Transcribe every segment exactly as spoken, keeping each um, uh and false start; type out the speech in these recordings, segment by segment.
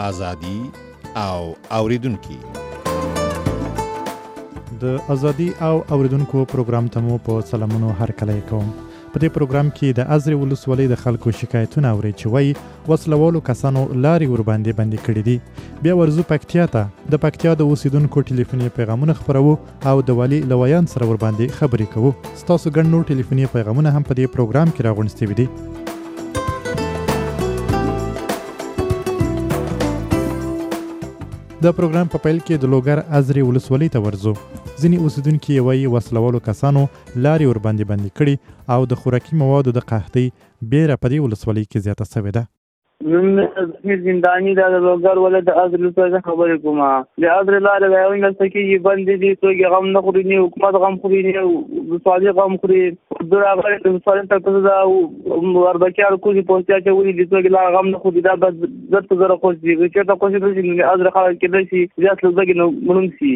ازادي او اوریدونکو. د ازادي او اوریدونکو پروګرام ته مو په سلامونو هرکلی کوم. په دې پروګرام کې د ازرې ولسوالۍ د خلکو شکایتونه اوري چې وایي وسلوالو کسانو لارې ورباندې بندي کړي دي. بیا ورځو پکتیا ته د پکتیا د اوسیدونکو ټلیفوني پیغامونه خپرو او د والي لویان سره ورباندې خبرې کوو. ستاسو ګڼ نور ټلیفوني پیغامونه هم په دې پروګرام کې راغونډ دي. د پروګرام په پیل کې د لوګر ازرې ولسوالۍ ته ورځو. ځینې اوسیدونکي وایي وسلوالو کسانو لارې ورباندې بندي کړي او د خوراکي موادو د قحطۍ بیره په دې ولسوالۍ کې زیاته شوې ده. نن زندانی دا د لوګر ولې د ازرې څخه خبرې کومه. د ازرې لارې دا یو نه سکیږي بندې دي، څوک غم نه خوري، نه حکومت غم خوري، نه ولسوالۍ غم خوري. دراغه د ولسوالۍ ته دا وربکیار کوزي پوسټیا چې ولې د څوک لا غم نه خوري. دا بس زړه زړه خوشي چې تا کوشش وکړي چې ازرې خلک کې شي زیات لږه نو مونږ شي.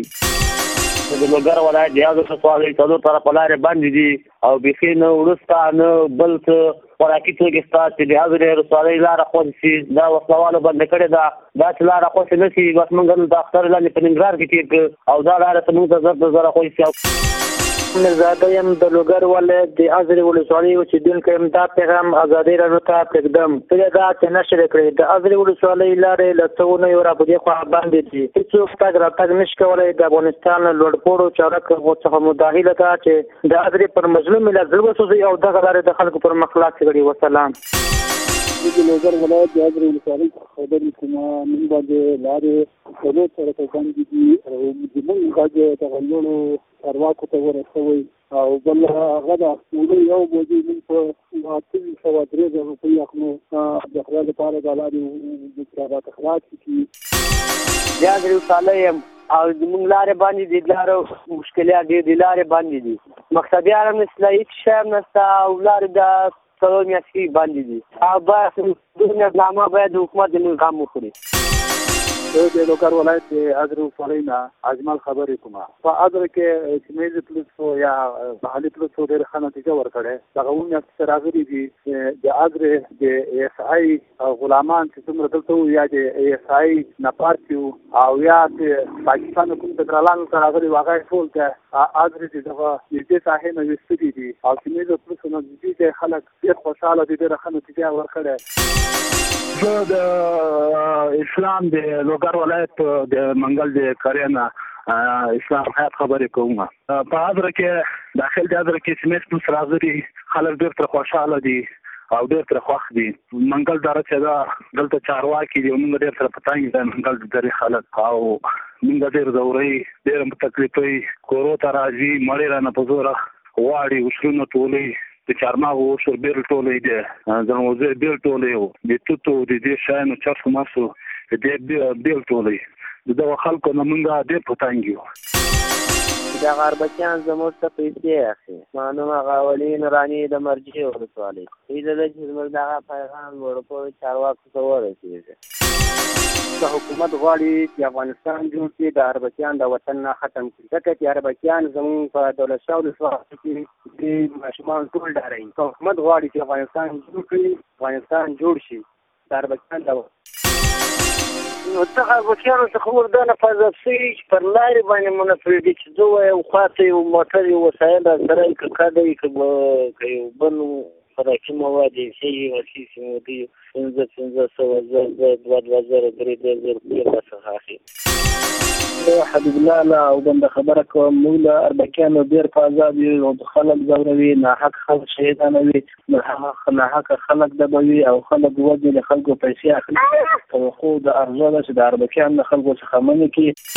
د لوګر ولایت د ازرې ولسوالۍ څلور طرف لارې باندې دي او بخي نه ورستا نه بل څه خوراکي توکي ستا چې د ازرې ولسوالۍ لاره خوښ شي. دا وسلوالو بند کړې ده، دا چې لاره خوښ نه شي بس موږ د اختر لاندې په ننګرهار کې تېر او دا لاره ته موږ ته زر زره خوښ شي. زه یم د لوګر ولایت د ازرې ولسوالۍ اوسېدونکی یم. دا پیغام ازادۍ راډیو ته پرېږدم. پرې دا چې نشر کړی د ازرې ولسوالۍ لارې له څو اونیو را په دې خوا باندې دي. هېڅوک تګ راتګ نشي کولی. د افغانستان لوړپوړو چارواکو څخه مداخله ده چې د ازرې پر مظلوم ملت زړه وسوځي او دغه لارې د خلکو پر مخ لاس کړي. وسلام. د لوګر ولایت د ازرې ولسوالۍ څخه خبرې کوم. موږ باندې لارې څلور سړکه باندې دي او زموږ غږ دغه لوړو چارواکو ته ورسوئ او بل هغه د اخلي یو بوجي موږ په اته سوه درې زره روپۍ اخلو د خدای لپاره د لارې د چارواکو اخراج کړي. د ازرې ولسوالۍ یم او زموږ لارې باندې دي، لارې مشکلات ډېر دي، لارې باندې دي. مقصدیان هم نشته، هېڅ شی هم نشته او لارې د څلور میاشتې باندې دي او باید د نظامه باید حکومت د موږ غم وخوري. زه د لوګر ولایت د ازرې ولسوالۍ نه اجمل خبرې کوم. په ازرې کې سیمه پولیسو یا محلي پولیسو ډېره ښه نتیجه ورکړې. دغه اووه میاشتې راغلي دي د ازرې د ایس آی غلامان چې څومره دلته وو یا د ایس آی نه پاتې وو او یا د پاکستان کوم فدرالانو ته راغلي وو، هغه یې ټول د ازرې د دغه نږدې ساحې نه ویستلي دي او سیمه پولیسو نه نږدې خلک ډېر خوشحاله دي، ډېره ښه نتیجه ورکړې. زه د اسلام د لوګر ولایت د منګل د کرینا اسلام حیات خبرې کوم. په ازرې کې داخل د ازرې کې سیمه پولیس راغلي، خلک ډېر تر خوشحاله دي او ډېر تر خوښ دي. منګل دره چې دا دلته چارواکي دي، موږ ډېر سره پتنګ دي منګل د درې خلک او موږ ډېر ځورئ، ډېر تکلیفوي، کورو ته راځي، مړې رانه په زوره غواړي، وشلونه ټولوي، د چارماغو وشر بیل ټولوي، د ځنغوزۍ بیل ټولوي، د توتو د دې شیانو چرسو مسو د دې بیل ټولوي. د دغه خلکو نه موږ ډېر پتنګ یو. د غربچیان زموږ ته پیسې اخلي. معلوم هغه ولي نوراني د مرجې ولسوالۍ هیله ده چې زموږ دغه پیغام لوړپوړو چارواکو ته ورسېږي. د حکومت غواړي چې افغانستان جوړ کړي، د اربکیان د وطن نه ختم کړي. ځکه چې اربکیان زموږ په دولت شاه ولسوالۍ کې د ماشومان ټول ډاروي. که حکومت غواړي چې افغانستان جوړ کړي، افغانستان جوړ شي، د اربکیان د نو څخه اربکیانو څخه وردا نفاظه شي چې پر لارې باندې منفردي چې زه وایم خواته یو موټر یو وسایل سره یې که کډه یې که یو بل خوراکي مواد یې شي وسي سیمودي پنځه پنځه سوه زر زر دوه دوه زره درې درې زره روپۍ راڅخه اخلي. حبیب الله له او بنده خبره کوم. موږ له اربکیانو ډېر په عذاب یو، خلک ځوروي، ناحق خلک شهیدانوي، ناحقه خلک ډبوي او خلک وژني، د خلکو پیسې اخلي. توقع د ارزو ده چې د اربکیان د خلکو څخه منع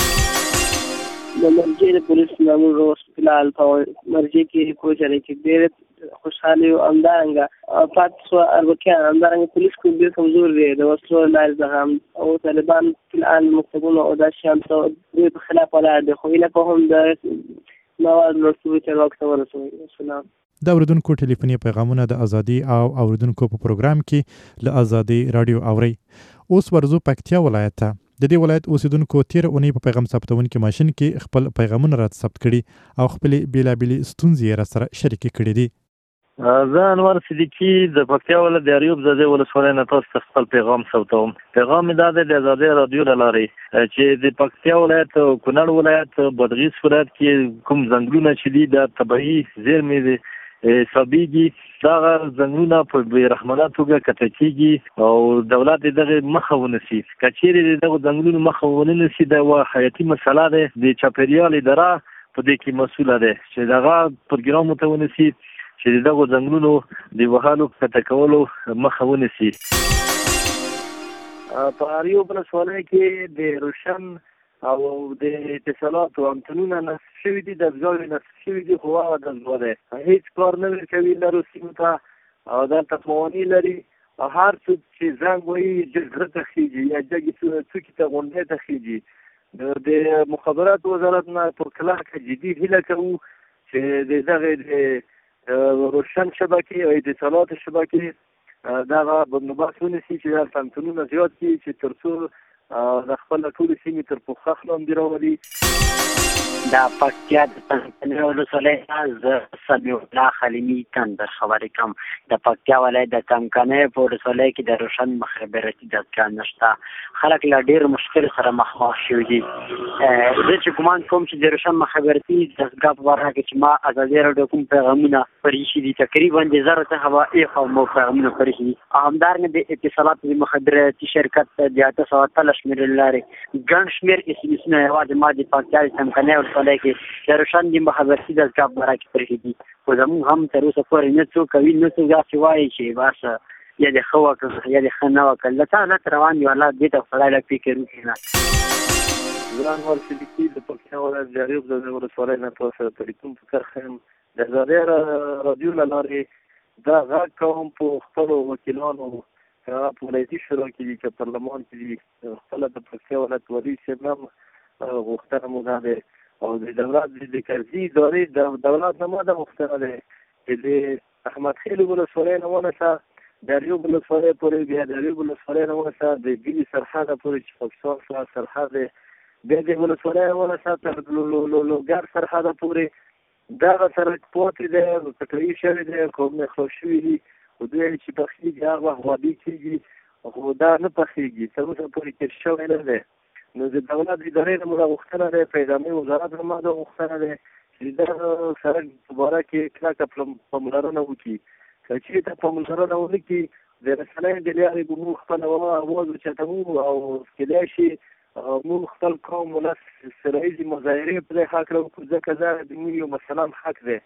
کړي. د مرجې د پولیس نه موږ اوس فلحال په مرجې کې کوچرۍ کې ډېر خوشحالي او همدارنګه پاتې شوه اربکیان. همدارنګه پولیس کوم ډېر کمزور دی د وسلو لارې څخه هم او طالبان فلحال مکتبونه او دا شیان ته دوی په خلاف ولاړ دي، خو هیله کوم د مواد لوړپوړو چارواکو ته ورسوي. السلام. د اوریدونکو ټلیفوني پیغامونه د ازادي او اوریدونکو په پروګرام کې له ازادي راډیو اوري. اوس ورځو پکتیا ولایت ته. د دې ولایت اوسیدونکو تیر اونۍ په پیغام ثبتونکي ماشین کې خپل پیغامونه را ثبت کړي او خپل بیلابېلې ستونزې را سره شریکې کړې دي. زه انور صدیقي د پکتیا ولایت د اریوب زاده ولسوالۍ نه تاسو ته خپل پیغام صوتوم. پیغام مې دا دی د ازادۍ راډیو له لارې چې د پکتیا ولایت او کونړ ولایت بادغیس ولایت کې کوم ځنګلونه چې دي د طبیعي زیرمې دي حسابېږي دغه ځنګلونه په بې رحمانه توګه قطع کېږي او دولت د دغه مخه ونیسي. که چیرې د دغو ځنګلونو مخه ونه نیسي دا یوه حیاتي مسله ده. د چاپېریال اداره په دې کې مسؤله ده چې دغه پروګرام ورته ونیسي چې دغه ځنګلونو د وهلو قطع کولو مخه ونیسي. په اریوب ولسوالۍ کې د روشن او د اتصالاتو امتنونه نصب شوي دي، دستګاوې نصب شوي دي، خو هغه دستګاه دی هېڅ کار نه ورکوي لرو سیمو ته او دلته موانع لري او هر څوک چې زنګ وایي جګړه ته خېږي یا جګې څوکې ته غونډۍ ته خېږي. د مخابراتو وزارت نه پر کلکه جدي هیله کوو چې د دغې د روشن شبکې او اتصالات شبکې دغه بندوبست ونیسي چې دا سمتونونه زیات کړي چې تر څو د خپل ټولې سیمې تر پوښښ لاندې راولي. د پکتیا د څمکنیو ولسوالۍ نه زه سمیع الله خلیمي تندر خبرې کوم. د پکتیا ولایت د څمکنیو په ولسوالۍ کې د روشن مخابراتي دستګاه نشته. خلک له ډېر مشکل سره مخامخ شوي دي. زه چې ګمان کوم چې د روشن مخابراتي دستګاه په برخه کې چې ما ازادي راډیو کوم پیغامونه خپرې شوي دي تقریبا د زرو څخه به ایخوا مو پیغامونه خپرې شوي دي. همدارنګه د اتصالاتو د مخابراتي شرکت د اته سوه اتلس شمېرې له لارې ګڼ شمېر اس ام اسونه یوازې ما د پکتیا د څمکنیو ولسوالۍ کې د روشن د مخابراتي دستګاه په برخه کې خپرې دي. خو زموږ هم تر اوسه پورې نه څوک کوي نه څوک داسې وایي چې بس یا د ښه وکړه یا د ښه نه وکړه. له تا حالت روان دي الله دې ته خدای لږ فکر وکړي. زه انور صدیقي د پکتیا ولایت د اریوب زاده ولسوالۍ نه تاسو سره تلیفون په کرښه یم. د ازادۍ راډیو له لارې دا غږ کوم په خپلو وکیلانو هغه په ولایتي شورا کې دي چې پارلمان کې دي خپله د پکتیا ولایت والي صاحب هم غوښتنه مو دا دی او د دولت د کرزي ادارې د دولت نه ما دا غوښتنه دی چې د احمد خیل ولسوالۍ نه ونیسه د اریوب ولسوالۍ پورې بیا د اریوب ولسوالۍ نه ونیسه د ګلي سرحده پورې چې پاکستان سره سرحد دی بیا د ولسوالۍ نه ونیسه تر لوګر سرحده پورې دغه سړک پاتې دی قطعي شوی دی کومې خلاص شوي دي خو دوی چې پخېږي هغه وخت وادي کېږي خو دا نه پخېږي تر اوسه پورې تېر شوی نه دی. نو د دولت ادارې نه مو دا غوښتنه دی په اداري وزارت نه ما دا غوښتنه دی چې دغه سړک په باره کې کلکه پاملرنه وکړي. که چېرې ته پاملرنه ونه کړي د رسنیو د لارې به موږ خپله اواز اوچتوو او کېدای شي موږ خپل قوم ولس سره ییزې مظاهرې په دې حق وکړو ځکه دا د موږ یو مسلم حق دی.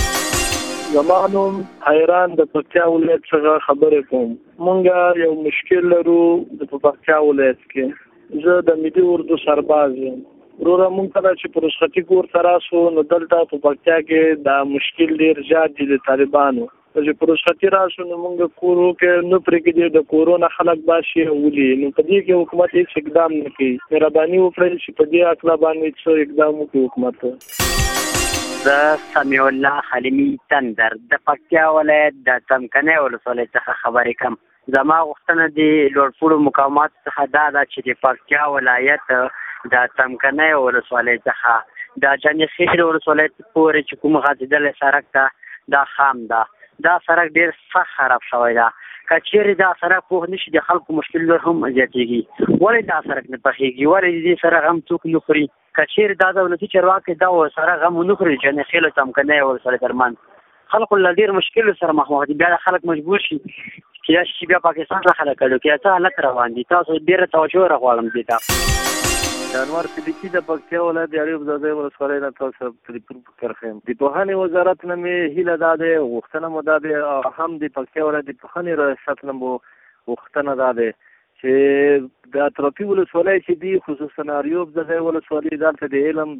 زما نوم حیران د پکتیا ولایت څخه خبرې کوم. مونږ یو مشکل لرو د پکتیا ولایت کې. زه د ملي اردو سرباز یم. وروره مونږ کله چې په رخصتي کور ته راسو نو دلته په پکتیا کې دا مشکل ډېر زیات دي د طالبانو. چې په رخصتي راسو نو مونږ کورو کې نه پرېږدي د کورونه خلک باشي ولي. نو په دې کې حکومت هېڅ اقدام نه کوي. مهرباني وکړئ چې په دې اقلا باندې څه اقدام وکړي حکومت. زه سمیع الله خلیمي تندر د پکتیا ولایت د څمکنیو ولسوالۍ څخه خبرې کوم. زما غوښتنه د لوړپوړو مقاماتو څخه دا ده چې د پکتیا ولایت د څمکنیو ولسوالۍ څخه د جنې خیل ولسوالۍ پورې چې کوم غځېدلی سړک ده دا خام ده. دا سړک ډېر سخت خراب شوی ده. که چیرې دا سړک پوه نه شي د خلکو مشکل نور هم زیاتېږي. ولې دا سړک نه پخېږي؟ ولې د دې سړک هم څوک نه خوري؟ که چیرې دا دولتي چارواکي دا سړک هم ونه خوري جنې خیل او څمکنیو ولسوالۍ ترمنځ خلکو له ډېر مشکلو سره مخامخ دي. بیا د خلک مجبور شي چې دا شي بیا پاکستان څخه خلک کړو کې څه حالت روان دي. تاسو ډېره توجه راغواړم دې ته. د انور صدیقي د پکتیا ولایت د اریوب زاده ولسوالۍ نه تاسو سره تلیفون په کرښه یم. د پوهنې وزارت نه مې هیله دا دی غوښتنه مو دا دی هم د پکتیا ولایت د پوهنې ریاست نه مو غوښتنه دا دی چې د اطرافي ولسوالۍ چې دي خصوصا اریوب زاده ولسوالۍ دلته د علم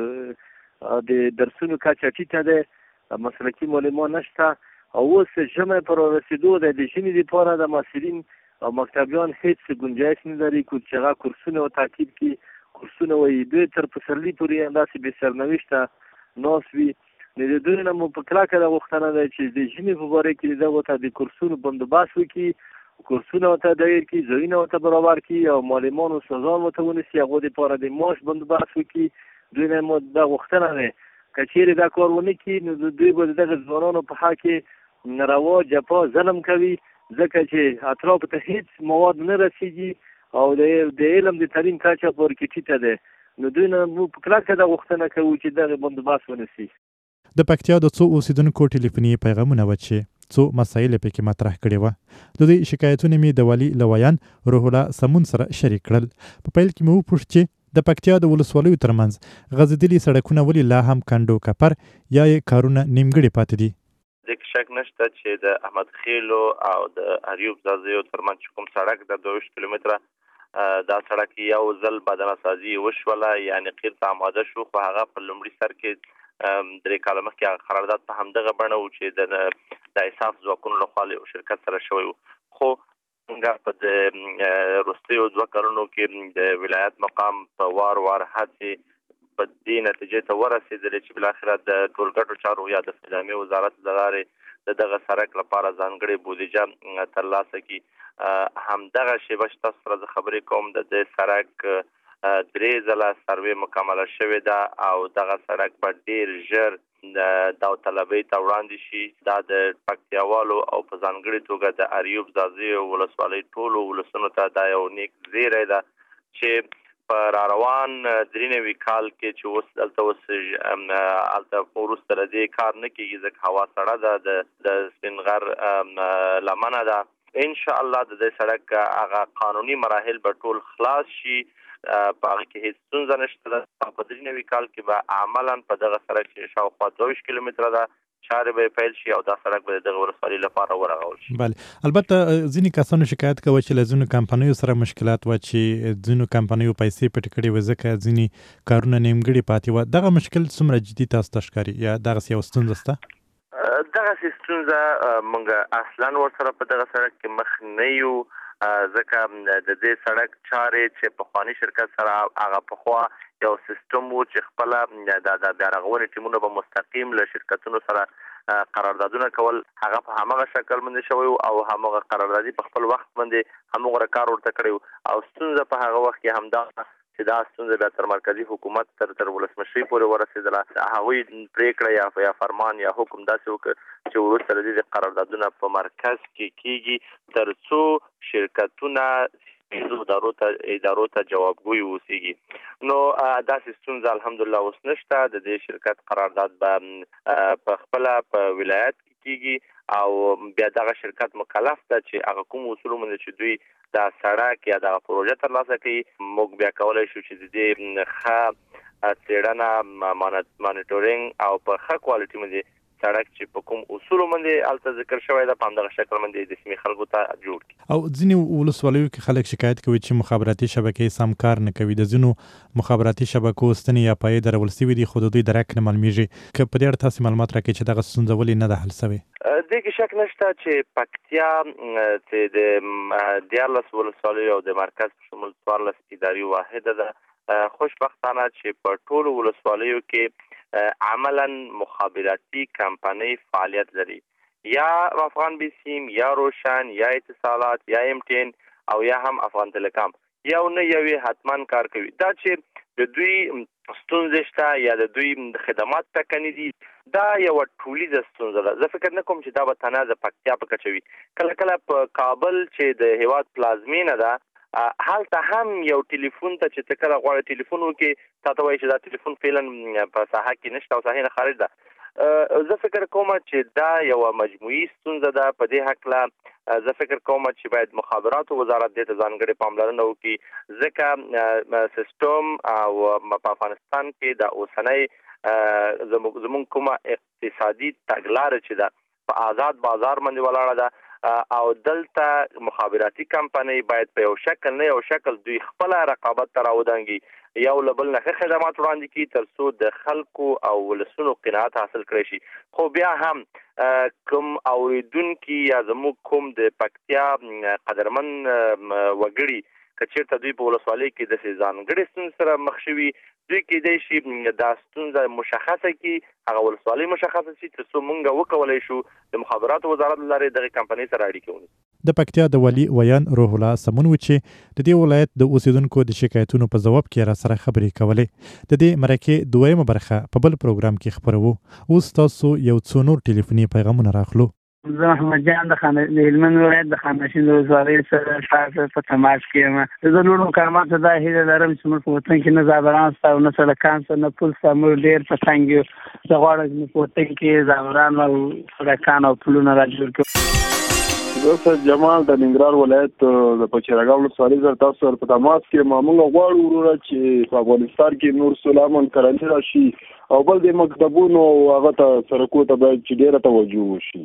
د درسونو کچه ټیټه ده. مسلکي معلمان نشته او اوس ژمی پر رسېدو دی. د ژمي دپاره د محصلین او مکتبیان هېڅ ګنجایش نه لري چې هغه کورسونه او تعقیب کړي. کورسونه وایي دوی تر پسرلي پورې همداسې بې سرنوشته ناست وي. نو د دوی نه مو په کلکه دا غوښتنه ده چې د ژمي په باره کې دغو ته د کورسونو بندوبست وکړي، کورسونه ورته دایر کړي، ځایونه ورته برابر کړي او معلمان او استادان ورته ونیسي، هغو دپاره د معاش بندوبست وکړي. دوی نه مو دا غوښتنه ده که چیرې دا کار ونه کړي نو دوی به د دغه ځوانانو په حق کې ناروا جفا ظلم کوي، ځکه چې اطرافو ته هیڅ مواد نه رسیږي او د علم د تعلیم کچه په ورکې ټیټه ده. نو دوی نه موږ په کلکه دا غوښتنه کوو چې دغه بندوبست ونیسي. د پکتیا د څو اوسیدونکو ټلیفوني پیغامونه و چې څو مسایل پکې مطرح کړي وو. د دې شکایتونه مې د والي لویان روح الله سمون سره شریک کړل. په پیل کې مې وپوښت چې د پکتیا د ولسوالیو ترمنځ غځېدلي سړکونه ولې لا هم کندو کپر یا یې کارونه نیمګړي پاتې دي. ځکه شک نشته چې د احمد خیلو او د اریوب ځاځیو ترمنځ کوم سړک د دوه ویشت کیلومتره دا سړک یو ځل بدنه سازي وشوله، یعنی قیر ته آماده شو، خو هغه په لومړي سر کې درې کاله مخکې هغه قرارداد په همدغه بڼه و چې د د انصاف ځواکونو لخوا له شرکت سره شوی و. خو موږ په د وروستیو دوه کلونو کې د ولایت مقام په وار وار هڅې په دې نتیجې ته ورسېدلې چې بالاخره د ټولګټو چارو یا د فضامي وزارت له لارې د دغه سړک لپاره ځانګړې بودیجه ترلاسه کړي. همدغه شیبه چې تاسو سره زه خبرې کوم د دې سړک درې ځله سروې مکمله شوې ده او دغه سړک به ډېر ژر د داوطلبۍ ته وړاندې شي. دا د پکتیاوالو او په ځانګړې توګه د اریوب ځاځیو ولسوالۍ ټولو ولسونو ته دا یو نیک زیری ده چې په را روان درې نوي کال کې چې اوس دلته اوس هلته وروسته له دې کار نه کېږي ځکه هوا سړه ده، د سپین غر لمنه ده. انشاءالله د دې سړک هغه قانوني مراحل به ټول خلاص شي، په هغه کې هیڅ ستونزه نشته ده. په درې نوي کال کې به عملا په دغه سړک چې شاوخوا دوه ویشت کیلومتره ده چارې به پیل شي او دا سړک به دغه ولسوالۍ لپاره ورغول شي. بله، البته ځینې کسانو شکایت کوي چې له ځینو کمپنیو سره مشکلات و چې ځینو کمپنیو پیسې پټې کړې وې ځکه ځینې کارونه نیمګړي پاتې وه. دغه مشکل څومره جدي تاسو ته ښکاري یا دغسې یو ستونزه شته؟ دغسې ستونزه موږ اصلا ورسره په دغه سړک کې مخ نه یو، ځکه د دې سړک چارې چې پخواني شرکت سره هغه پخوا یو سیستم و چې خپله د بیا رغونې ټیمونه به مستقیم له شرکتونو سره قراردادونه کول، هغه په همغه شکل باندې شوی او همغه قراردادي په خپل وخت باندې همغه کار ورته کړی او ستونزه په هغه وخت کې همدا چې دا ستونزه بیا تر مرکزي حکومت تر تر ولسمشرۍ پورې ورسېدله. هغوی پرېکړه یا یا فرمان یا حکم داسې وکړ چې وروسته له دې قراردادونه په مرکز کې کېږي تر څو شرکتونه ادارو ته ادارو ته جوابګوی اوسېږي. نو داسې ستونزه الحمدلله اوس نشته. د دې شرکت قرارداد به په خپله په ولایت کې کېږي او بیا دغه شرکت مکلف ده چې هغه کوم اصولو باندې چې دوی دا سړک یا دغه پروژه ترلاسه کوي، موږ بیا کولی شو چې د دې ښه څېړنه مانیټورینګ او په ښه کوالټي باندې سړک چې په کوم اصولو باندې هلته ذکر شوی ده په همدغه شکل باندې د سیمې خلکو ته جوړ کړي. او ځینې ولسوالیو کې خلک شکایت کوي چې مخابراتي شبکې سم کار نه کوي. د ځینو مخابراتي شبکو ستنې یا پایې درول سوي دي خو د دوی درک نه معلومیږي. که په دې اړه تاسې معلومات راکړئ چې دغه ستونزه ولې نه ده حل سوې؟ دې کې شک نشته چې پکتیا چې د دیارلس ولسوالیو او د مرکز په شمول څوارلس اداري واحده ده. خوشبختانه چې په ټولو ولسوالیو کې عملا مخابراتي کمپنۍ فعالیت لري، یا افغان بیسیم یا روشن یا اتصالات یا ایم ټین او یا هم افغان تلکام یو نه یوې حتما کار کوي. دا چې د دوی ستونزې شته یا د دوی خدمات ټکني دي دا یو ټولیزه ستونزه ده. زه فکر نه کوم چې دا به تنها د پکتیا په کچه وي. کله کله په کابل چې د هیواد پلازمینه ده هلته هم یو ټلیفون ته چې ته کله غواړې ټلیفون وکړې تا ته وایي چې دا ټلیفون فعلا په ساحه کې نشته او ساحې نه خارج ده. زه فکر کوم چې دا یوه مجموعي ستونزه ده. په دې هکله زه فکر کوم چې باید مخابراتو وزارت دې ته ځانګړې پاملرنه وکړي، ځکه سیستم او په افغانستان کې د اوسنۍ زموږ کومه اقتصادي تګلاره چې ده په آزاد بازار باندې ولاړه ده او دلته مخابراتي کمپنۍ باید په یو شکل نه یو شکل دوی خپله رقابت ته راودانګي، یو له بل نه ښه خدمات وړاندې کړي تر څو د خلکو او ولسونو قناعت حاصل کړی شي. خو بیا هم کوم اوریدونکي یا زموږ کوم د پکتیا قدرمن وګړي که چېرته دوی په ولسوالۍ کې داسې ځانګړې ستونزې سره مخ شوي، دوی کېدای شي دا ستونزه مشخصه کړي، هغه ولسوالۍ مشخصه شي تر څو موږ وکولی شو د مخابراتو وزارت له لارې دغې کمپنۍ سره اړیکې ونیسو. د پکتیا د والي ویان روح الله سمون و چې د دې ولایت د اوسیدونکو د شکایتونو په ځواب کې را سره خبرې کولې. د دې مرکې دویمه برخه په بل پروګرام کې خپروو. اوس تاسو یو څو نور ټلیفوني پیغامونه راخلو. زه محمد جان د خانه د هلمند ولایت د خانشین د ولسوالۍ سره تاسو په تماس کې یم. زه نور مقامات ته دا هیله لرم چې موږ په وطن کې نه زعفران شته او نه سړکان شته نه پل شته. موږ ډېر په تنګ یو. زه غواړم چې په وطن کې زعفران او سړکان او پلونه را جوړ کړو. زه سید جمال د ننګرهار ولایت د پچیراګاو ولسوالۍ سره تاسو سره په تماس کې یم. موږ غواړو وروره چې په افغانستان کې نور سلامن کرنې راشي او بل د مکتبونو هغه ته سړکو ته باید چې ډېره توجه وشي.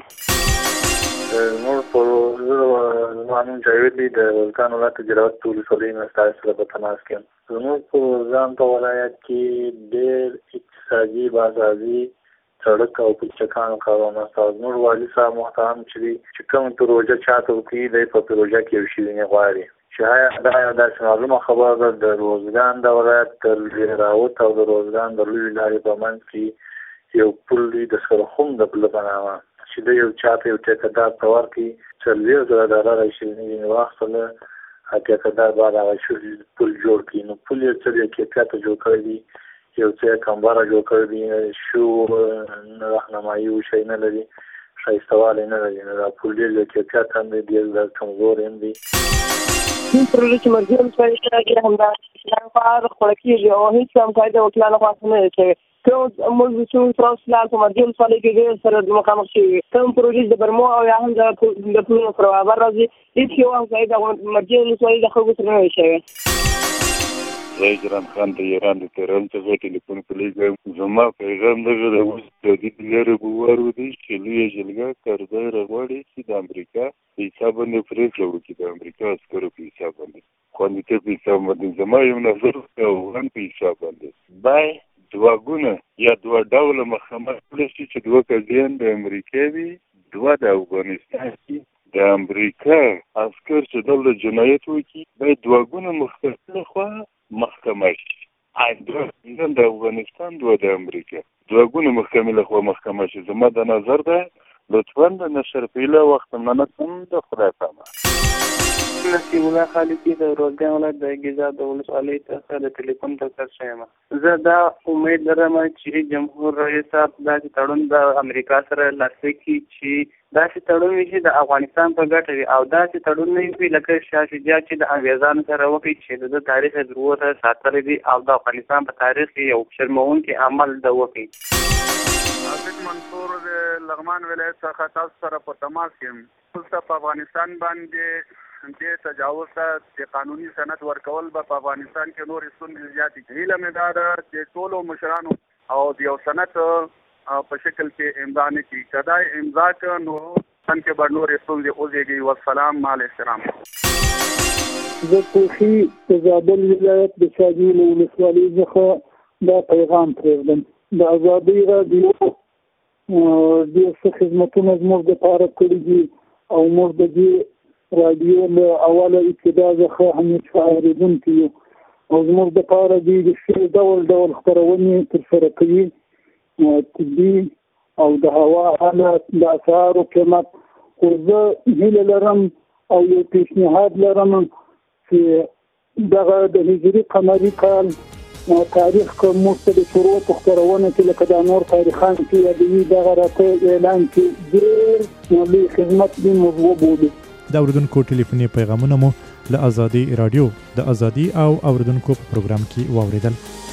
موږ په زما نوم جاوید دی د ولکان ولایت جراوت ولسوالۍ نه ستاسو سره په تماس کې یم. زموږ په ځان په ولایت کې ډېر اقتصادي بازاري سړک او پلچکانو کارونه ستاسو نور والي صاحب محترم چې چې کوم پروژه چاته وکړي دی په پروژه کې یو شي نه غواړي چې دا یو داسې معلومه خبره ده د روزګان د ولایت د راوت او د روزګان د لوی لارې په منځ کې یو پل دی د سرخوم د پل په نامه چې د یو چاته یو ټیکهدار ته ورکړي څلوېښت زره ډالره یې شیریني واخیستله ټیکهدار باید هغه پل جوړ کړي. نو پل یې څه دی کیفیته جوړ کړی دی یو څه کمباره جوړ کړی دی شو راهنمایي او شی نه لري ښایسته والی نه لري. نو دا پل ډېر د کیفیت هم دی ډېر د کمزور هم دی. کوم پروژه چې مرګي ولسوالۍ کې همدا اسلام کار خپله کېږي او هېڅ هم قاعده وکیلانو خوا نه دی شوی. کوم موږ چې تاسو لار په مرګي ولسوالۍ کې ډېر سره مخامخ شوي کوم پروژې د برمو او یا هم د پلونو پر برابر راځي هېڅ یو هم قاعده مرګي ولسوالۍ د خلکو سره نه دی شوی. زه جران خان د ایران د تهران څخه ټلیفون کولی زما پیغام دغه د اوس د دې لرې ګوارو دی چې لویه جلګه کرزی راغواړي چې د امریکا په حساب باندې پرېکړه وکړي د امریکا عسکرو په حساب باندې خوندیتوب په حساب باندې زما یو نظر د افغان په حساب باندې باید دوه ګونه یا دوه ډوله مخامخ کړی شي چې دوه کسان د امریکا وي دوه د افغانستان وي. د امریکا عسکر چې دلته جنایت وکړي باید دوه ګونه مختلفه خوا محکمه شي. دوه د افغانستان دوه د امریکا دوه ګونه محکمې له خوا محکمه شي. زما د نظر ده لطفا د نشر پیله وخت منظم د خدای پامه. نصیب الله خالقی د روزګان ولایت د ګیزا د ولسوالۍ څخه د ټلیفون ټکر شوم. زه دا امید لرم چې جمهور رئیس صاحب داسې تړون د امریکا سره لاسلیک کړي چې داسې تړون وي چې د افغانستان په ګټه وي او داسې تړون نه وي لکه شاه شجاع چې د انګریزانو سره وکړي چې د تاریخ دروغ ته ساتلی دي او د افغانستان په تاریخ کې یو شرموونکی عمل د وکړي. عابد منصور د لغمان ولایت څخه تاسو سره په تماس یم. اوس په افغانستان باندې دې تجاوز ته د قانوني سند ورکول به په افغانستان کې نور ستونزې زیاتې کړي. هیله مې دا ده چې ټولو مشرانو او د یو سند په شکل کې امضا نه کړي. که دا امضا کړه نو افغانستان کې به نور ستونزې وزېږي. والسلام مع الاحترام. زه کوخي د زابل ولایت د شاجویل ولسوالۍ څخه دا پیغام پرېږدم. د ازادۍ راډیو ډېر ښه خدمتونه زموږ دپاره کړي دي او موږ د دې راډیو له اوله ابتدا څخه همیشه اورېدونکي یو او زموږ دپاره دوی د ښې ډول ډول خپرونې ترسره کوي طبي او د هوا حالت د اسعارو قیمت. خو زه هیله لرم او یو پیشنهاد لرم چې دغه د هجري قمري کال تاریخ که موږ ته د شروع په خپرونه کې لکه دا نور تاریخان کې یادوي دغه راته اعلان کې ډېر لوی خدمت دې موږ وبولو. د اوریدونکو ټلیفوني پیغامونه مو له ازادي رادیو د ازادي او اوریدونکو په پروګرام کې واوریدل.